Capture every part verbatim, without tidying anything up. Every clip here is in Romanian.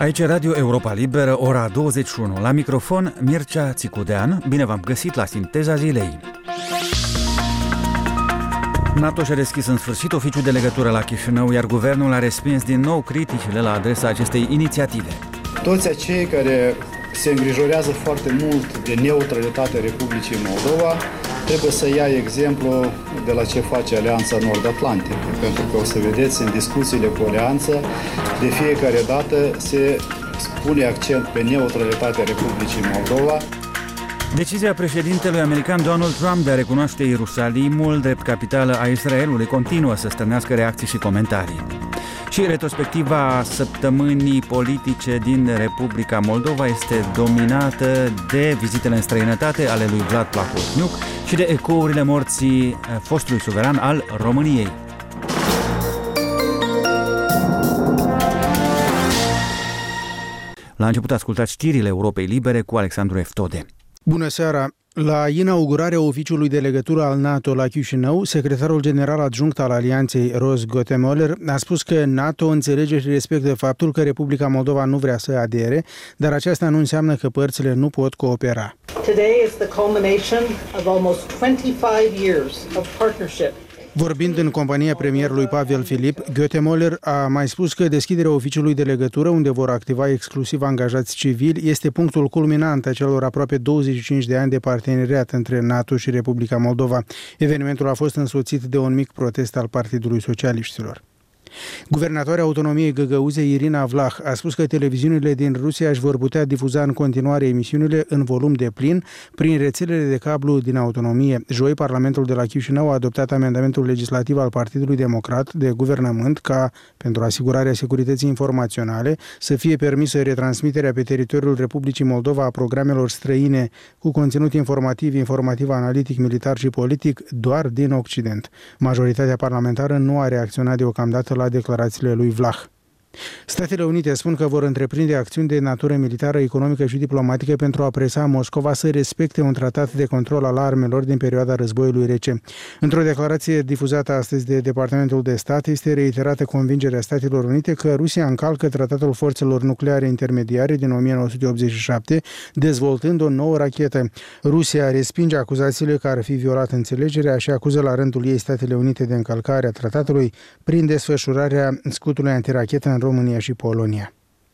Aici Radio Europa Liberă, ora douăzeci și unu. La microfon, Mircea Țicudean. Bine v-am găsit la Sinteza Zilei. NATO și-a deschis în sfârșit oficiul de legătură la Chișinău, iar guvernul a respins din nou criticile la adresa acestei inițiative. Toți acei care se îngrijorează foarte mult de neutralitatea Republicii Moldova trebuie să ia exemplu de la ce face Alianța Nord-Atlantică, pentru că o să vedeți în discuțiile cu Alianța, de fiecare dată se pune accent pe neutralitatea Republicii Moldova. Decizia președintelui american Donald Trump de a recunoaște Ierusalimul drept capitală a Israelului continuă să stârnească reacții și comentarii. Și retrospectiva săptămânii politice din Republica Moldova este dominată de vizitele în străinătate ale lui Vlad Plahotniuc și de ecourile morții fostului suveran al României. La început ascultați știrile Europei Libere cu Alexandru Eftode. Bună seara! La inaugurarea oficiului de legătură al NATO la Chișinău, secretarul general adjunct al Alianței Ros Gotemoller a spus că NATO înțelege și respectă faptul că Republica Moldova nu vrea să adere, dar aceasta nu înseamnă că părțile nu pot coopera. Today is the culmination of almost twenty-five years of partnership. Vorbind în compania premierului Pavel Filip, Gotemoller a mai spus că deschiderea oficiului de legătură, unde vor activa exclusiv angajați civili, este punctul culminant a celor aproape douăzeci și cinci de ani de parteneriat între NATO și Republica Moldova. Evenimentul a fost însoțit de un mic protest al Partidului Socialiștilor. Guvernatoarea autonomiei Găgăuzei, Irina Vlah, a spus că televiziunile din Rusia își vor putea difuza în continuare emisiunile în volum deplin prin rețelele de cablu din autonomie. Joi, Parlamentul de la Chișinău a adoptat amendamentul legislativ al Partidului Democrat de guvernământ ca, pentru asigurarea securității informaționale, să fie permisă retransmiterea pe teritoriul Republicii Moldova a programelor străine cu conținut informativ, informativ, analitic, militar și politic doar din Occident. Majoritatea parlamentară nu a reacționat deocamdată la declarațiile lui Vlah. Statele Unite spun că vor întreprinde acțiuni de natură militară, economică și diplomatică pentru a presa Moscova să respecte un tratat de control al armelor din perioada războiului rece. Într-o declarație difuzată astăzi de Departamentul de Stat, este reiterată convingerea Statelor Unite că Rusia încalcă tratatul forțelor nucleare intermediare din o mie nouă sute optzeci și șapte, dezvoltând o nouă rachetă. Rusia respinge acuzațiile că ar fi violat înțelegerea și acuză la rândul ei Statele Unite de încălcare a tratatului prin desfășurarea scutului antirachetă în România și Polonia.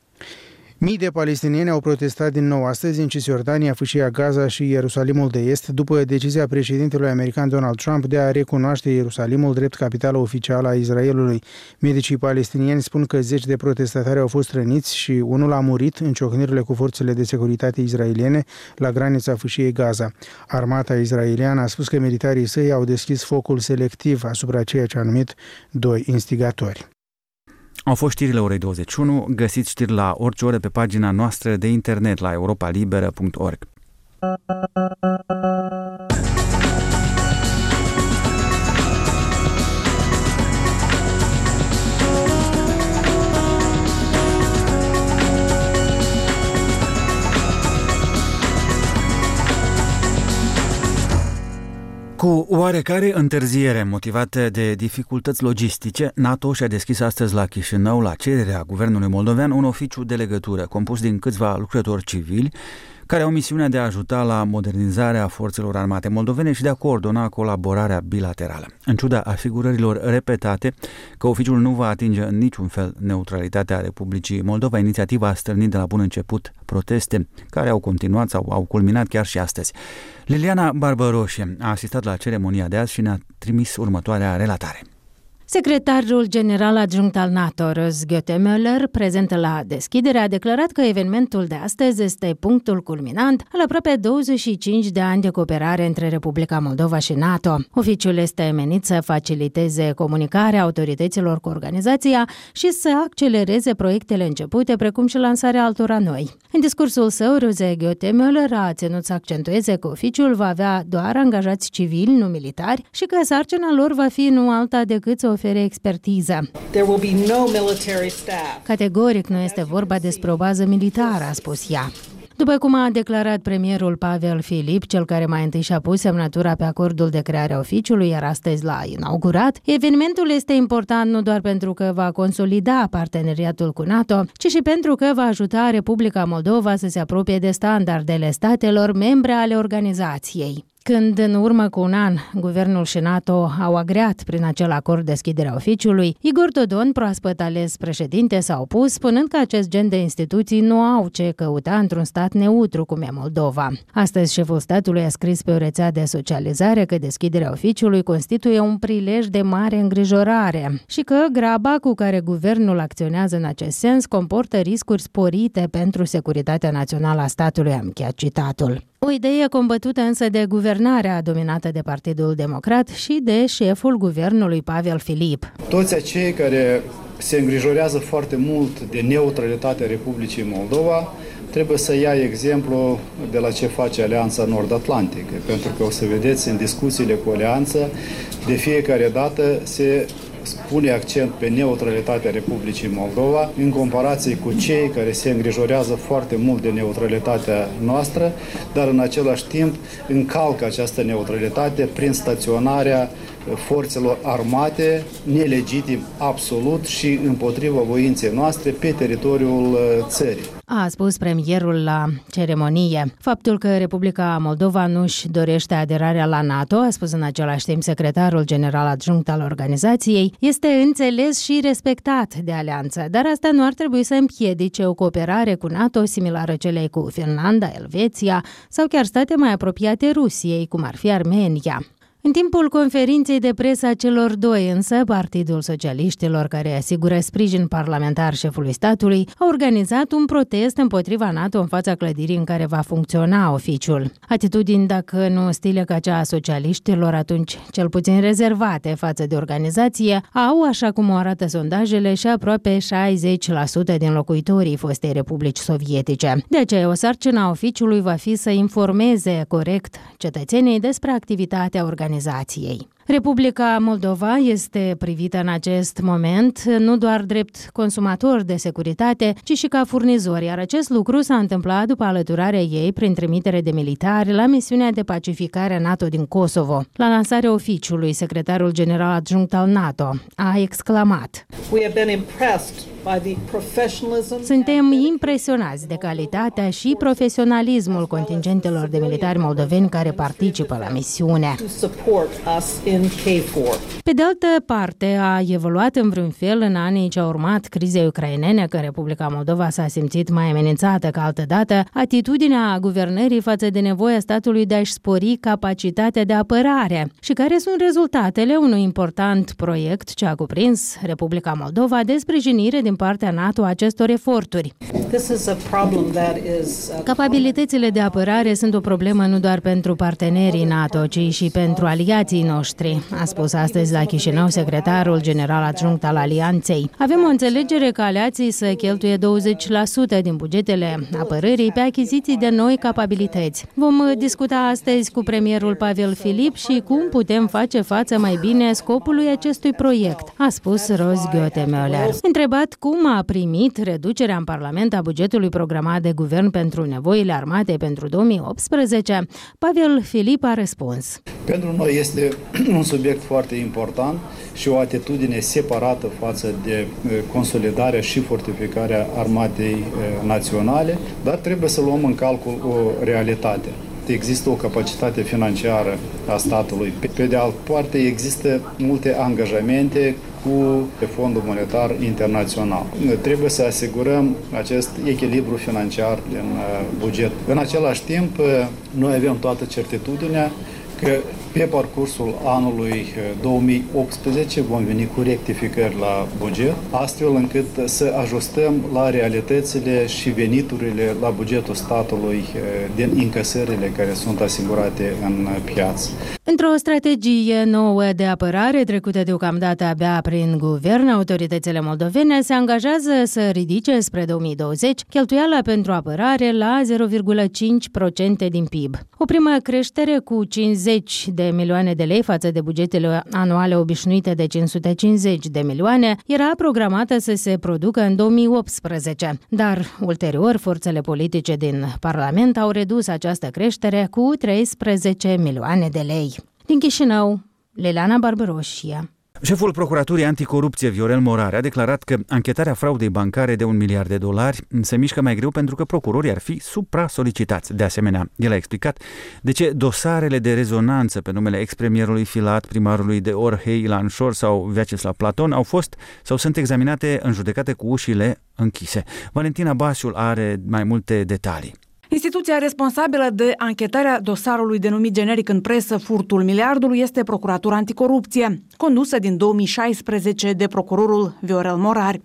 Mii de palestinieni au protestat din nou astăzi în Cisjordania, Fâșia Gaza și Ierusalimul de Est după decizia președintelui american Donald Trump de a recunoaște Ierusalimul drept capitală oficială a Israelului. Medicii palestinieni spun că zeci de protestatari au fost răniți și unul a murit în ciocnirile cu forțele de securitate israeliene la granița Fâșiei Gaza. Armata israeliană a spus că militarii săi au deschis focul selectiv asupra ceea ce a numit doi instigatori. Au fost știrile orei douăzeci și unu, găsiți știri la orice oră pe pagina noastră de internet la europa liberă punct org. Cu oarecare întârziere motivată de dificultăți logistice, NATO și-a deschis astăzi la Chișinău, la cererea guvernului moldovean, un oficiu de legătură compus din câțiva lucrători civili care au misiunea de a ajuta la modernizarea forțelor armate moldovene și de a coordona colaborarea bilaterală. În ciuda asigurărilor repetate că oficiul nu va atinge în niciun fel neutralitatea Republicii Moldova, inițiativa a stârnit de la bun început proteste care au continuat sau au culminat chiar și astăzi. Liliana Barbăroșie a asistat la ceremonia de azi și ne-a trimis următoarea relatare. Secretarul general adjunct al NATO, Ros Gotemoller, prezent la deschidere, a declarat că evenimentul de astăzi este punctul culminant al aproape douăzeci și cinci de ani de cooperare între Republica Moldova și NATO. Oficiul este menit să faciliteze comunicarea autorităților cu organizația și să accelereze proiectele începute, precum și lansarea altora noi. În discursul său, Ros Gotemoller a ținut să accentueze că oficiul va avea doar angajați civili, nu militari, și că sarcina lor va fi nu alta decât să ofere expertiză. There will be no military staff. Categoric nu este vorba despre o bază militară, a spus ea. După cum a declarat premierul Pavel Filip, cel care mai întâi și-a pus semnătura pe acordul de creare a oficiului, iar astăzi l-a inaugurat, evenimentul este important nu doar pentru că va consolida parteneriatul cu NATO, ci și pentru că va ajuta Republica Moldova să se apropie de standardele statelor membre ale organizației. Când în urmă cu un an, guvernul și NATO au agreat prin acel acord deschiderea oficiului, Igor Dodon, proaspăt ales președinte, s-a opus, spunând că acest gen de instituții nu au ce căuta într-un stat neutru cum e Moldova. Astăzi, șeful statului a scris pe o rețea de socializare că deschiderea oficiului constituie un prilej de mare îngrijorare și că graba cu care guvernul acționează în acest sens comportă riscuri sporite pentru securitatea națională a statului, a încheiat citatul. O idee combătută însă de guvernarea dominată de Partidul Democrat și de șeful guvernului Pavel Filip. Toți acei care se îngrijorează foarte mult de neutralitatea Republicii Moldova trebuie să ia exemplu de la ce face Alianța Nord-Atlantică, pentru că o să vedeți în discuțiile cu Alianța, de fiecare dată se pune accent pe neutralitatea Republicii Moldova, în comparație cu cei care se îngrijorează foarte mult de neutralitatea noastră, dar în același timp încalcă această neutralitate prin staționarea forțelor armate, nelegitim absolut și împotriva voinței noastre pe teritoriul țării. A spus premierul la ceremonie. Faptul că Republica Moldova nu-și dorește aderarea la NATO, a spus în același timp secretarul general adjunct al organizației, este înțeles și respectat de alianță, dar asta nu ar trebui să împiedice o cooperare cu NATO similară celei cu Finlanda, Elveția sau chiar state mai apropiate Rusiei, cum ar fi Armenia. În timpul conferinței de presă a celor doi, însă, Partidul Socialiștilor, care asigură sprijin parlamentar șefului statului, a organizat un protest împotriva NATO în fața clădirii în care va funcționa oficiul. Atitudini, dacă nu ostile ca cea a socialiștilor, atunci cel puțin rezervate față de organizație, au, așa cum o arată sondajele, și aproape șaizeci la sută din locuitorii fostei Republici Sovietice. De aceea, o sarcină a oficiului va fi să informeze corect cetățenii despre activitatea organizației. Republica Moldova este privită în acest moment nu doar drept consumator de securitate, ci și ca furnizor, iar acest lucru s-a întâmplat după alăturarea ei prin trimitere de militari la misiunea de pacificare a NATO din Kosovo. La lansarea oficiului, secretarul general adjunct al NATO a exclamat: Suntem impresionați de calitatea și profesionalismul contingentelor de militari moldoveni care participă la misiune. Pe de altă parte, a evoluat în vreun fel în anii ce au urmat crizei ucrainene, când Republica Moldova s-a simțit mai amenințată ca altădată, atitudinea guvernării față de nevoia statului de a-și spori capacitatea de apărare și care sunt rezultatele unui important proiect ce a cuprins Republica Moldova de sprijinire din partea NATO a acestor eforturi. Capabilitățile de apărare sunt o problemă nu doar pentru partenerii NATO, ci și pentru aliații noștri, a spus astăzi la Chișinău secretarul general adjunct al Alianței. Avem o înțelegere că aliații să cheltuie douăzeci la sută din bugetele apărării pe achiziții de noi capabilități. Vom discuta astăzi cu premierul Pavel Filip și cum putem face față mai bine scopului acestui proiect, a spus Ros Götemöller. Întrebat cum a primit reducerea în Parlament a bugetului programat de guvern pentru nevoile armatei pentru două mii optsprezece, Pavel Filip a răspuns: Pentru noi este un subiect foarte important și o atitudine separată față de consolidarea și fortificarea armatei naționale, dar trebuie să luăm în calcul o realitate. Există o capacitate financiară a statului. Pe de altă parte, există multe angajamente cu Fondul Monetar Internațional. Trebuie să asigurăm acest echilibru financiar din buget. În același timp, noi avem toată certitudinea că pe parcursul anului două mii optsprezece vom veni cu rectificări la buget, astfel încât să ajustăm la realitățile și veniturile la bugetul statului din încasările care sunt asigurate în piață. Într-o strategie nouă de apărare trecută deocamdată abia prin guvern, autoritățile moldovene se angajează să ridice spre două mii douăzeci cheltuiala pentru apărare la zero virgulă cinci la sută din P I B. O primă creștere cu cincizeci de milioane de lei față de bugetele anuale obișnuite de cinci sute cincizeci de milioane era programată să se producă în două mii optsprezece, dar ulterior forțele politice din Parlament au redus această creștere cu treisprezece milioane de lei. Din Chișinău, Leliana Barbaroșia. Șeful Procuraturii Anticorupție, Viorel Morare, a declarat că anchetarea fraudei bancare de un miliard de dolari se mișcă mai greu pentru că procurorii ar fi supra-solicitați. De asemenea, el a explicat de ce dosarele de rezonanță pe numele ex-premierului Filat, primarului de Orhei, Ilan Șor sau Vyacheslav Platon au fost sau sunt examinate în judecată cu ușile închise. Valentina Basiul are mai multe detalii. Instituția responsabilă de anchetarea dosarului denumit generic în presă Furtul Miliardului este Procuratura Anticorupție, condusă din două mii șaisprezece de procurorul Viorel Morare.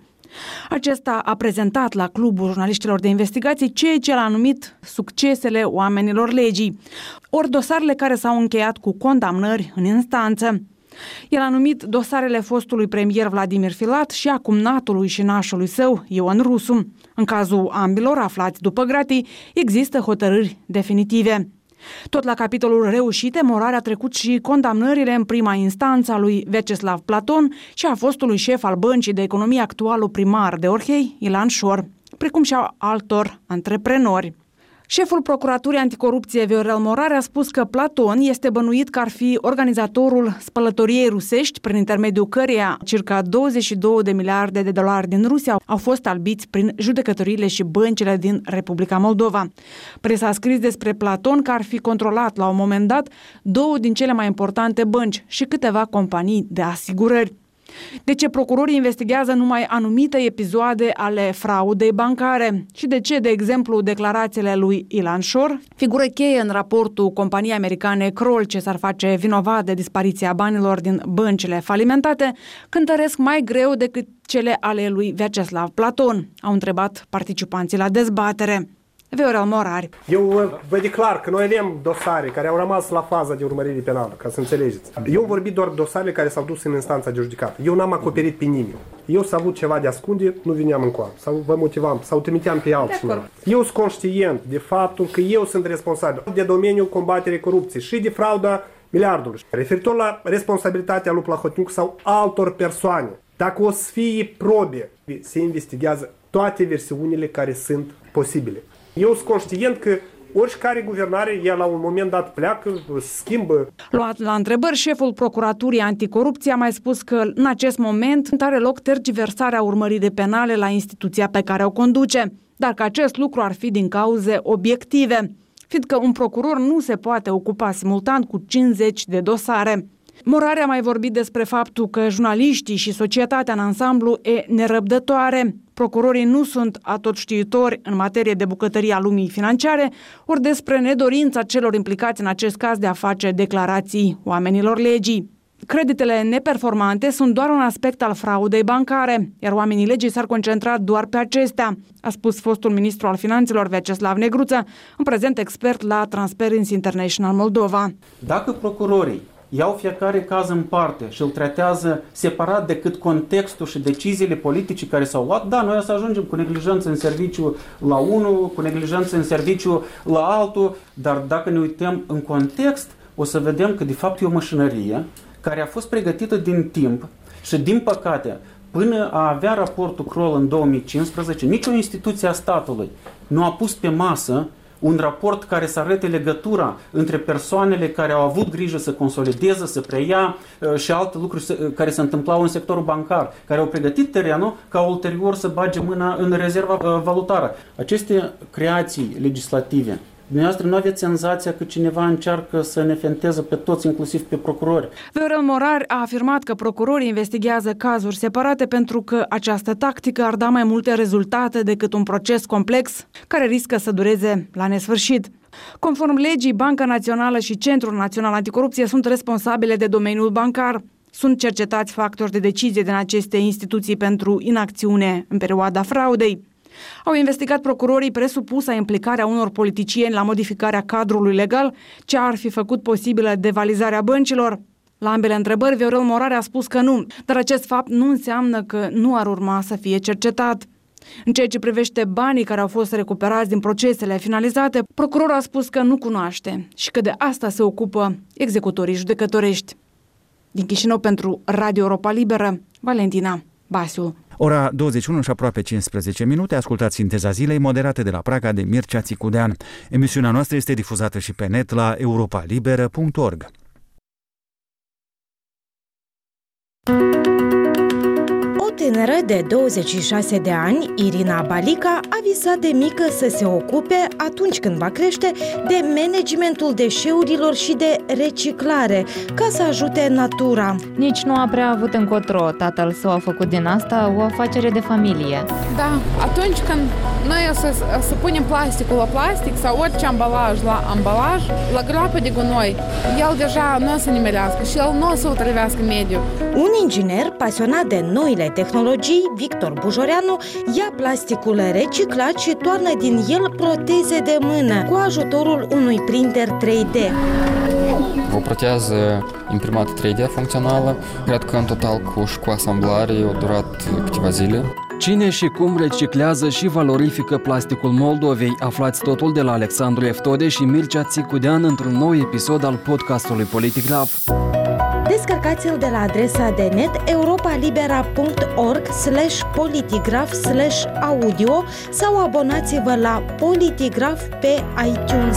Acesta a prezentat la Clubul Jurnaliștilor de Investigații ceea ce l-a numit succesele oamenilor legii, ori dosarele care s-au încheiat cu condamnări în instanță. El a numit dosarele fostului premier Vladimir Filat și a cumnatului și nașului său, Ion Rusu. În cazul ambilor aflați după gratii, există hotărâri definitive. Tot la capitolul reușite, Morare a trecut și condamnările în prima instanță a lui Vyacheslav Platon și a fostului șef al Băncii de Economie, actualul primar de Orhei, Ilan Șor, precum și a altor antreprenori. Șeful Procuraturii Anticorupție, Viorel Morare, a spus că Platon este bănuit că ar fi organizatorul spălătoriei rusești, prin intermediul căreia circa douăzeci și două de miliarde de dolari din Rusia au fost albiți prin judecătoriile și băncile din Republica Moldova. Presa a scris despre Platon că ar fi controlat la un moment dat două din cele mai importante bănci și câteva companii de asigurări. De ce procurorii investigează numai anumite episoade ale fraudei bancare și de ce, de exemplu, declarațiile lui Ilan Șor, figură cheie în raportul companiei americane Kroll, ce s-ar face vinovat de dispariția banilor din băncile falimentate, cântăresc mai greu decât cele ale lui Vyacheslav Platon, au întrebat participanții la dezbatere. Viorel Morare. Eu vă declar că noi avem dosare care au rămas la faza de urmărire penală, ca să înțelegeți. Eu vorbit doar dosarele care s-au dus în instanța de judecată. Eu n-am acoperit pe nimeni. Eu s-a avut ceva de ascunde, nu vineam în coadă. Sau vă motivam, sau trimiteam pe altcineva. Eu sunt conștient de faptul că eu sunt responsabil de domeniul combaterii corupției și de frauda miliardului. Referitor la responsabilitatea lui Plahotniuc sau altor persoane, dacă o să fie probe, se investigează toate versiunile care sunt posibile. Eu sunt conștient că oricare guvernare, ea la un moment dat pleacă, schimbă. Luat la întrebări, șeful Procuraturii Anticorupție a mai spus că în acest moment are loc tergiversarea urmăririi penale la instituția pe care o conduce, dar că acest lucru ar fi din cauze obiective, fiindcă un procuror nu se poate ocupa simultan cu cincizeci de dosare. Morare a mai vorbit despre faptul că jurnaliștii și societatea în ansamblu e nerăbdătoare. Procurorii nu sunt atotștiutori în materie de bucătărie a lumii financiare, ori despre nedorința celor implicați în acest caz de a face declarații oamenilor legii. Creditele neperformante sunt doar un aspect al fraudei bancare, iar oamenii legii s-ar concentra doar pe acestea, a spus fostul ministru al finanțelor Vyacheslav Negruță, în prezent expert la Transparency International Moldova. Dacă procurorii iau fiecare caz în parte și îl tratează separat decât contextul și deciziile politice care s-au luat, da, noi o să ajungem cu neglijență în serviciu la unul, cu neglijență în serviciu la altul, dar dacă ne uităm în context, o să vedem că de fapt e o mașinărie care a fost pregătită din timp și din păcate, până a avea raportul Kroll în două mii cincisprezece, nicio instituție a statului nu a pus pe masă un raport care să arate legătura între persoanele care au avut grijă să consolideze, să preia și alte lucruri care se întâmplau în sectorul bancar, care au pregătit terenul ca ulterior să bage mâna în rezerva valutară. Aceste creații legislative, dumneavoastră nu aveți senzația că cineva încearcă să ne fenteze pe toți, inclusiv pe procurori? Viorel Morare a afirmat că procurorii investigează cazuri separate pentru că această tactică ar da mai multe rezultate decât un proces complex care riscă să dureze la nesfârșit. Conform legii, Banca Națională și Centrul Național Anticorupție sunt responsabile de domeniul bancar. Sunt cercetați factori de decizie din aceste instituții pentru inacțiune în perioada fraudei. Au investigat procurorii presupusa implicarea unor politicieni la modificarea cadrului legal ce ar fi făcut posibilă devalizarea băncilor. La ambele întrebări, Viorel Morar a spus că nu, dar acest fapt nu înseamnă că nu ar urma să fie cercetat. În ceea ce privește banii care au fost recuperați din procesele finalizate, procurorul a spus că nu cunoaște și că de asta se ocupă executorii judecătorești. Din Chișinău pentru Radio Europa Liberă, Valentina Basiu. Ora douăzeci și unu și aproape cincisprezece minute, ascultați Sinteza Zilei, moderată de la Praga de Mircea Țicudean. Emisiunea noastră este difuzată și pe net la europa liberă punct org. O tânără de douăzeci și șase de ani, Irina Balica, a visat de mică să se ocupe, atunci când va crește, de managementul deșeurilor și de reciclare, ca să ajute natura. Nici nu a prea avut încotro. Tatăl său a făcut din asta o afacere de familie. Da, atunci când noi o să, o să punem plasticul la plastic sau orice ambalaj la ambalaj, la groapă de gunoi, el deja nu o să nimerească și el nu o să otrăvească mediul. Un inginer pasionat de noile tehnologii, Victor Bujoreanu, ia plasticul reciclat și toarnă din el proteze de mână cu ajutorul unui printer trei D. O proteză imprimată trei D funcțională, cred că în total cu și cu asamblare a durat câteva zile. Cine și cum reciclează și valorifică plasticul Moldovei? Aflați totul de la Alexandru Eftode și Mircea Țicudean într-un nou episod al podcastului Politicgraf. Descărcați-l de la adresa de net europalibera punct org slash politigraf slash audio sau abonați-vă la Politigraf pe iTunes.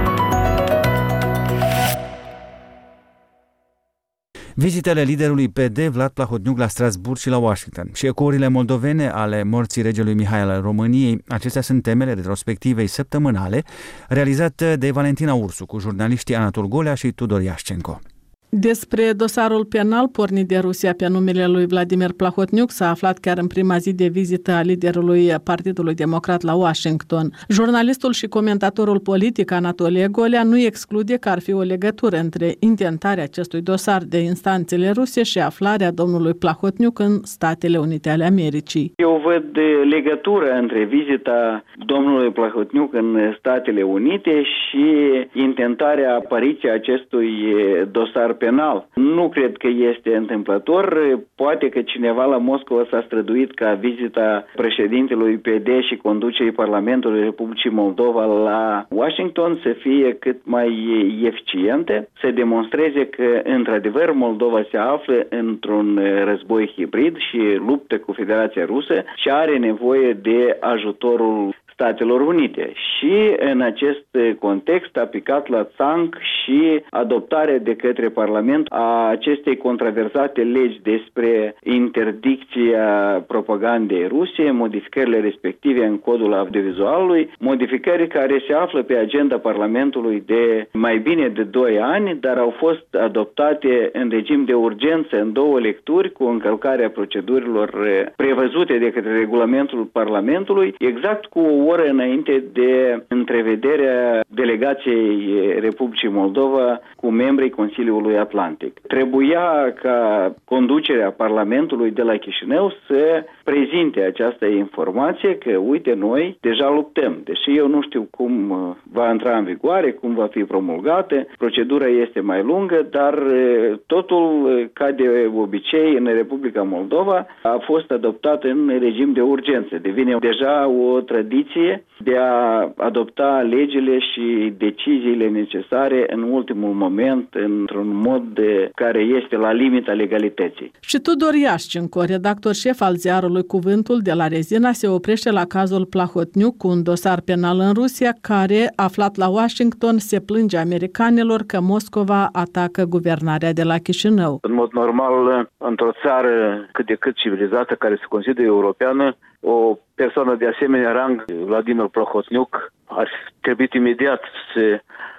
Vizitele liderului P D, Vlad Plahotniuc, la Strasbourg și la Washington și ecourile moldovene ale morții regelui Mihai al României, acestea sunt temele retrospectivei săptămânale realizate de Valentina Ursu cu jurnaliștii Anatol Golea și Tudor Iașcenco. Despre dosarul penal pornit de Rusia pe numele lui Vladimir Plahotniuc s-a aflat chiar în prima zi de vizită a liderului Partidului Democrat la Washington. Jurnalistul și comentatorul politic Anatolie Golea nu exclude că ar fi o legătură între intentarea acestui dosar de instanțele ruse și aflarea domnului Plahotniuc în Statele Unite ale Americii. Eu văd legătură între vizita domnului Plahotniuc în Statele Unite și intentarea apariției acestui dosar penal. Nu cred că este întâmplător. Poate că cineva la Moscova s-a străduit ca vizita președintelui P D și conducerii Parlamentului Republicii Moldova la Washington să fie cât mai eficiente, să demonstreze că, într-adevăr, Moldova se află într-un război hibrid și luptă cu Federația Rusă și are nevoie de ajutorul Statelor Unite. Și în acest context a picat la țanc și adoptarea de către Parlament a acestei controversate legi despre interdicția propagandei ruse, modificările respective în codul audiovizualului, modificări care se află pe agenda Parlamentului de mai bine de doi ani, dar au fost adoptate în regim de urgență în două lecturi cu încălcarea procedurilor prevăzute de către regulamentul Parlamentului, exact cu o oră înainte de întrevederea delegației Republicii Moldova cu membrii Consiliului Atlantic. Trebuia ca conducerea Parlamentului de la Chișinău să prezinte această informație că, uite, noi deja luptăm. Deși eu nu știu cum va intra în vigoare, cum va fi promulgată, procedura este mai lungă, dar totul, ca de obicei, în Republica Moldova a fost adoptat în regim de urgență. Devine deja o tradiție de a adopta legile și deciziile necesare în ultimul moment, într-un mod de care este la limita legalității. Și Tudor Iașcenco, redactor șef al ziarului Cuvântul de la Rezina, se oprește la cazul Plahotniuc cu un dosar penal în Rusia, care, aflat la Washington, se plânge americanilor că Moscova atacă guvernarea de la Chișinău. În mod normal, într-o țară cât de cât civilizată, care se consideră europeană, o persoană de asemenea rang, Vladimir Plahotniuc, ar fi trebuit imediat să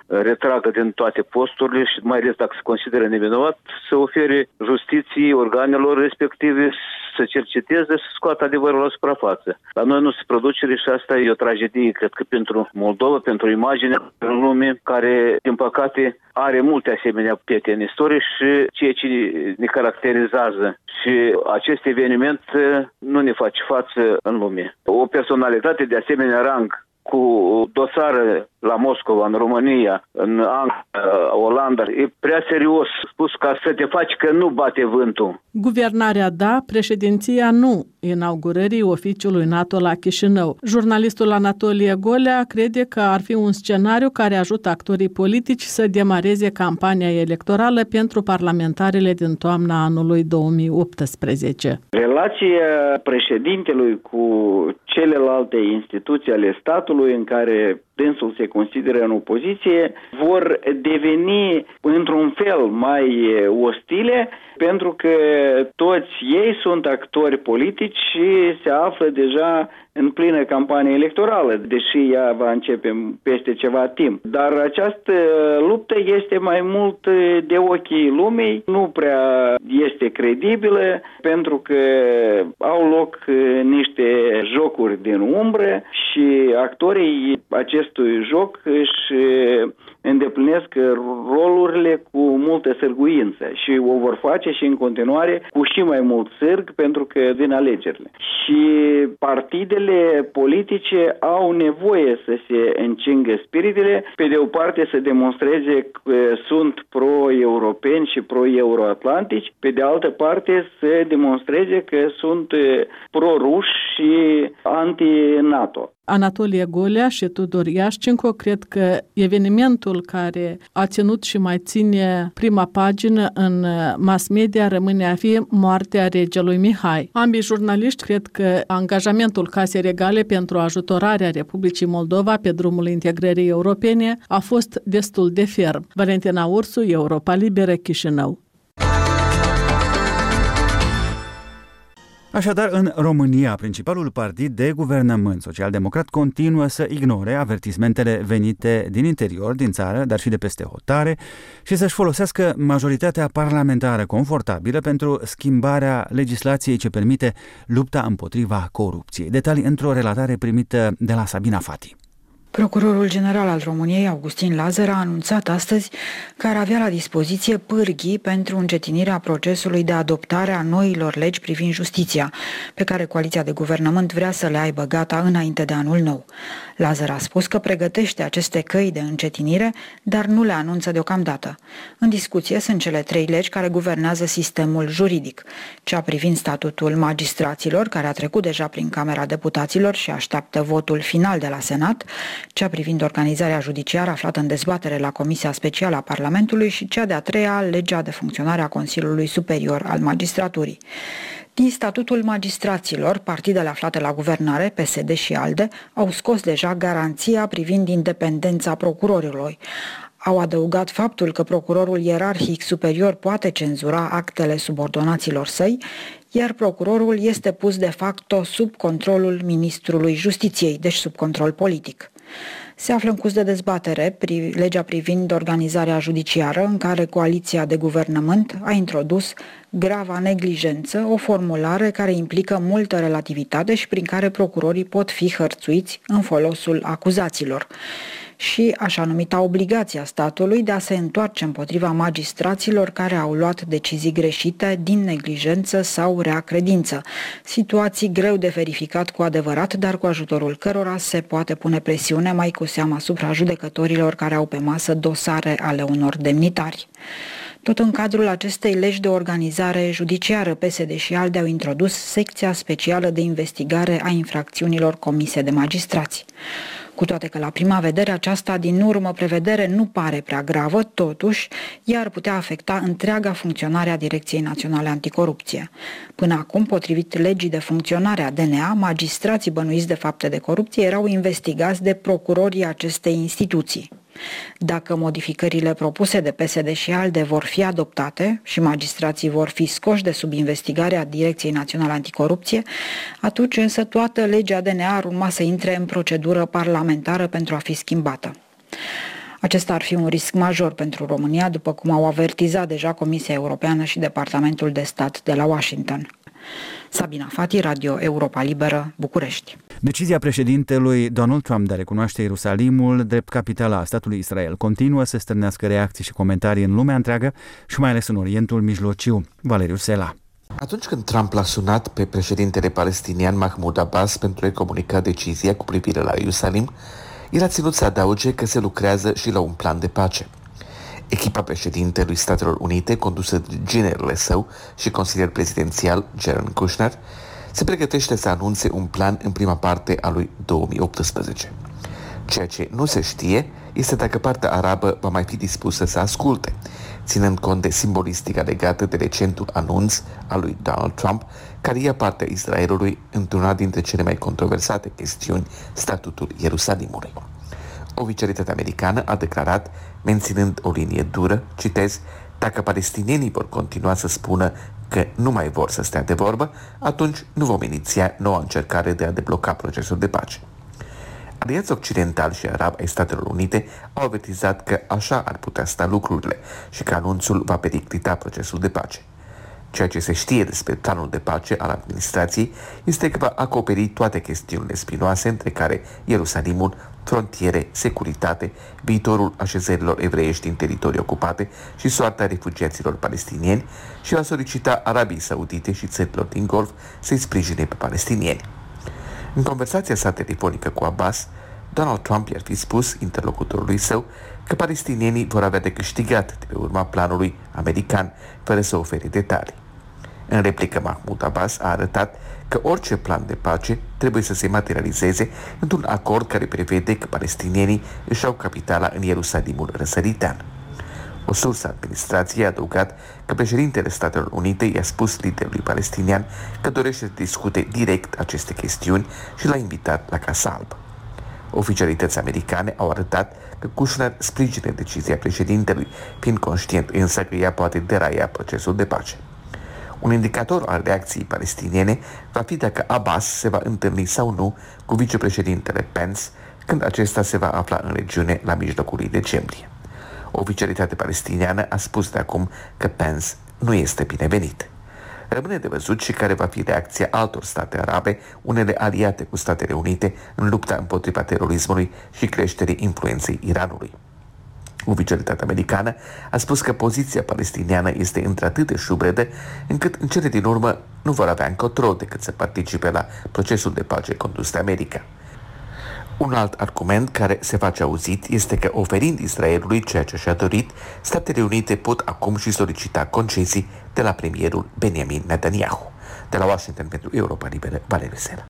retragă din toate posturile și mai ales dacă se consideră nevinovat, să ofere justiției, organelor respective, să cerceteze, să scoată adevărul la suprafață. La noi nu se produce și asta e o tragedie, cred că pentru Moldova, pentru imaginea în lume, care, din păcate, are multe asemenea piete în istorie și ceea ce ne caracterizează. Și acest eveniment nu ne face față în lume. O personalitate de asemenea rang, cu dosare la Moscova, în România, în Anglia, Olanda, e prea serios spus ca să te faci că nu bate vântul. Guvernarea da, președinția nu inaugurării oficiului NATO la Chișinău. Jurnalistul Anatolie Golea crede că ar fi un scenariu care ajută actorii politici să demareze campania electorală pentru parlamentarele din toamna anului două mii optsprezece. Relația președintelui cu celelalte instituții ale statului în care dânsul se consideră în opoziție vor deveni într-un fel mai ostile, pentru că toți ei sunt actori politici și se află deja în plină campanie electorală, deși ea va începe peste ceva timp. Dar această luptă este mai mult de ochii lumii, nu prea este credibilă, pentru că au loc niște jocuri din umbră și actorii acestui joc își îndeplinesc rolurile cu multă sârguință și o vor face și în continuare cu și mai mult sârg, pentru că vin alegerile. Și partidele politice au nevoie să se încingă spiritele, pe de o parte să demonstreze că sunt pro-europeni și pro-euroatlantici, pe de altă parte să demonstreze că sunt pro-ruși și anti-NATO. Anatolie Golea și Tudor Iașcenco cred că evenimentul care a ținut și mai ține prima pagină în mass media rămâne a fi moartea regelui Mihai. Ambii jurnaliști cred că angajamentul Casei Regale pentru ajutorarea Republicii Moldova pe drumul integrării europene a fost destul de ferm. Valentina Ursu, Europa Liberă, Chișinău. Așadar, în România, principalul partid de guvernământ social-democrat continuă să ignore avertismentele venite din interior, din țară, dar și de peste hotare și să-și folosească majoritatea parlamentară confortabilă pentru schimbarea legislației ce permite lupta împotriva corupției. Detalii într-o relatare primită de la Sabina Fati. Procurorul general al României, Augustin Lazăr, a anunțat astăzi că ar avea la dispoziție pârghii pentru încetinirea procesului de adoptare a noilor legi privind justiția, pe care coaliția de guvernământ vrea să le aibă gata înainte de anul nou. Lazăr a spus că pregătește aceste căi de încetinire, dar nu le anunță deocamdată. În discuție sunt cele trei legi care guvernează sistemul juridic: cea privind statutul magistraților, care a trecut deja prin Camera Deputaților și așteaptă votul final de la Senat, cea privind organizarea judiciară aflată în dezbatere la Comisia Specială a Parlamentului și cea de-a treia, legea de funcționare a Consiliului Superior al Magistraturii. Din statutul magistraților, partidele aflate la guvernare, P S D și ALDE, au scos deja garanția privind independența procurorilor. Au adăugat faptul că procurorul ierarhic superior poate cenzura actele subordonaților săi, iar procurorul este pus de facto sub controlul ministrului Justiției, deci sub control politic. Se află în curs de dezbatere pri, legea privind organizarea judiciară, în care coaliția de guvernământ a introdus grava neglijență, o formulare care implică multă relativitate și prin care procurorii pot fi hărțuiți în folosul acuzaților, și așa numita obligația statului de a se întoarce împotriva magistraților care au luat decizii greșite din neglijență sau rea credință. Situații greu de verificat cu adevărat, dar cu ajutorul cărora se poate pune presiune mai cu seamă asupra judecătorilor care au pe masă dosare ale unor demnitari. Tot în cadrul acestei legi de organizare judiciară, P S D și ALDE au introdus secția specială de investigare a infracțiunilor comise de magistrați. Cu toate că la prima vedere aceasta din urmă prevedere nu pare prea gravă, totuși ea ar putea afecta întreaga funcționare a Direcției Naționale Anticorupție. Până acum, potrivit legii de funcționare a D N A, magistrații bănuiți de fapte de corupție erau investigați de procurorii acestei instituții. Dacă modificările propuse de P S D și ALDE vor fi adoptate și magistrații vor fi scoși de sub investigarea Direcției Naționale Anticorupție, atunci însă toată legea D N A ar urma să intre în procedură parlamentară pentru a fi schimbată. Acesta ar fi un risc major pentru România, după cum au avertizat deja Comisia Europeană și Departamentul de Stat de la Washington. Sabina Fati, Radio Europa Liberă, București. Decizia președintelui Donald Trump de a recunoaște Ierusalimul drept capitala a statului Israel continuă să stârnească reacții și comentarii în lumea întreagă și mai ales în Orientul Mijlociu. Valeriu Sela. Atunci când Trump l-a sunat pe președintele palestinian Mahmoud Abbas pentru a-i comunica decizia cu privire la Ierusalim, el a ținut să adauge că se lucrează și la un plan de pace. Echipa președintelui Statelor Unite, condusă de generele său și consilier prezidențial Jared Kushner, se pregătește să anunțe un plan în prima parte a lui două mii optsprezece. Ceea ce nu se știe este dacă partea arabă va mai fi dispusă să asculte, ținând cont de simbolistica legată de recentul anunț al lui Donald Trump, care ia partea Israelului într-una dintre cele mai controversate chestiuni, statutul Ierusalimului. Oficialitatea americană a declarat, menținând o linie dură, citez, dacă palestinienii vor continua să spună că nu mai vor să stea de vorbă, atunci nu vom iniția noua încercare de a debloca procesul de pace. Aliații occidentali și arabi ai Statelor Unite au avertizat că așa ar putea sta lucrurile și că anunțul va periclita procesul de pace. Ceea ce se știe despre planul de pace al administrației este că va acoperi toate chestiunile spinoase, între care Ierusalimul, frontiere, securitate, viitorul așezărilor evreiești din teritorii ocupate și soarta refugiaților palestinieni și va solicita Arabiei Saudite și țărilor din Golf să-i sprijine pe palestinieni. În conversația sa telefonică cu Abbas, Donald Trump i-ar fi spus interlocutorului său că palestinienii vor avea de câștigat de pe urma planului american, fără să ofere detalii. În replică, Mahmoud Abbas a arătat că orice plan de pace trebuie să se materializeze într-un acord care prevede că palestinienii își au capitala în Ierusalimul răsăritean. O sursă a administrației a adăugat că președintele Statelor Unite i-a spus liderului palestinian că dorește să discute direct aceste chestiuni și l-a invitat la Casa Albă. Oficialități americane au arătat că Kushner sprijine decizia președintelui, fiind conștient însă că ea poate deraia procesul de pace. Un indicator al reacției palestiniene va fi dacă Abbas se va întâlni sau nu cu vicepreședintele Pence când acesta se va afla în regiune la mijlocul lui decembrie. Oficialitatea palestiniană a spus de acum că Pence nu este binevenit. Rămâne de văzut și care va fi reacția altor state arabe, unele aliate cu Statele Unite, în lupta împotriva terorismului și creșterii influenței Iranului. Oficialitatea americană a spus că poziția palestiniană este într-atât de șubredă încât în cele din urmă nu vor avea încotro decât să participe la procesul de pace condus de America. Un alt argument care se face auzit este că, oferind Israelului ceea ce și-a dorit, Statele Unite pot acum și solicita concesii de la premierul Benjamin Netanyahu. De la Washington pentru Europa Liberă, Valeriu Sela.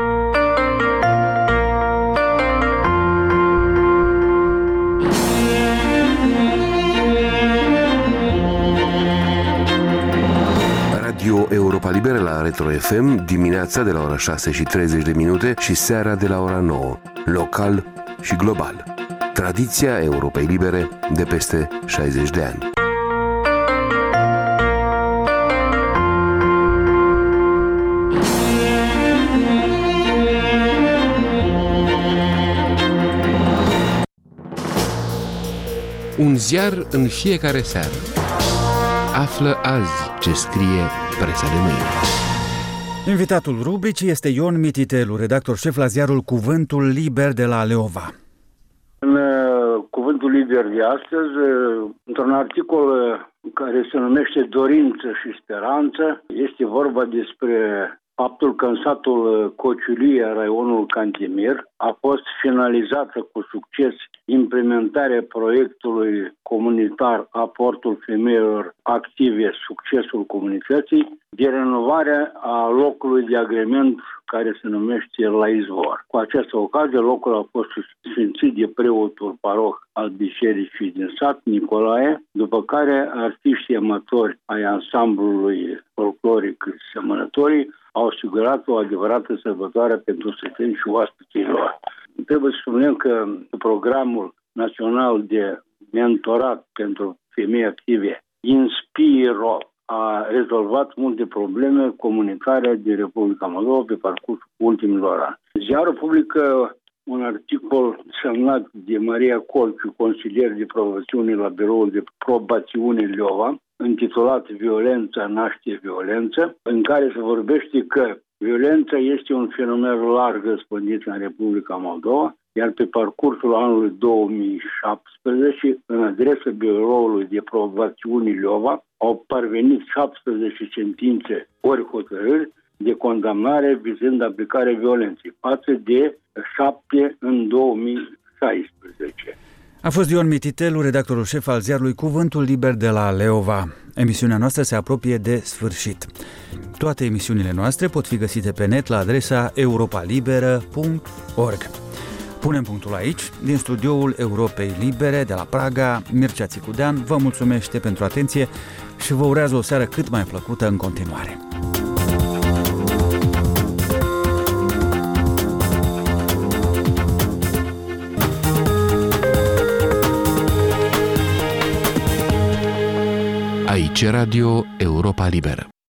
Radio Europa Liberă la Retro F M, dimineața de la ora șase și treizeci de minute și seara de la ora nouă, local și global. Tradiția Europei Libere de peste șaizeci de ani. Un ziar în fiecare seară. Află azi ce scrie presa de mâine. Invitatul rubricii este Ion Mititelu, redactor șef la ziarul Cuvântul Liber de la Leova. În uh, Cuvântul Liber de astăzi, uh, într-un articol uh, care se numește Dorință și Speranță, este vorba despre faptul că în satul Cociulie, raionul Cantimir, a fost finalizată cu succes implementarea proiectului comunitar Aportul Femeilor Active, Succesul Comunității, de renovare a locului de agrement care se numește La Izvor. Cu această ocazie, locul a fost sfințit de preotul paroh al bisericii din sat, Nicolae, după care artiștii amatori ai ansamblului folcloric Semănătorii au asigurat o adevărată sărbătoare pentru săteni și oaspeții lor. Trebuie să spunem că programul național de mentorat pentru femei active, Inspiro, a rezolvat multe probleme comunitare de Republica Moldova pe parcursul ultimilor ani. Ziarul publică un articol semnat de Maria Colciu, consilier de probațiune la Biroul de Probațiune Leova, intitulat Violența naște violență, în care se vorbește că violența este un fenomen larg răspândit în Republica Moldova, iar pe parcursul anului două mii șaptesprezece, în adresa Biroului de Probațiune Leova, au parvenit șaptesprezece sentințe ori hotărâri de condamnare vizând aplicarea violenței, față de șapte în două mii șaisprezece. A fost Ion Mititelu, redactorul șef al ziarului Cuvântul Liber de la Leova. Emisiunea noastră se apropie de sfârșit. Toate emisiunile noastre pot fi găsite pe net la adresa europa liberă punct org. Punem punctul aici. Din studioul Europei Libere de la Praga, Mircea Țicudean vă mulțumește pentru atenție și vă urează o seară cât mai plăcută în continuare. Aici Radio Europa Liberă.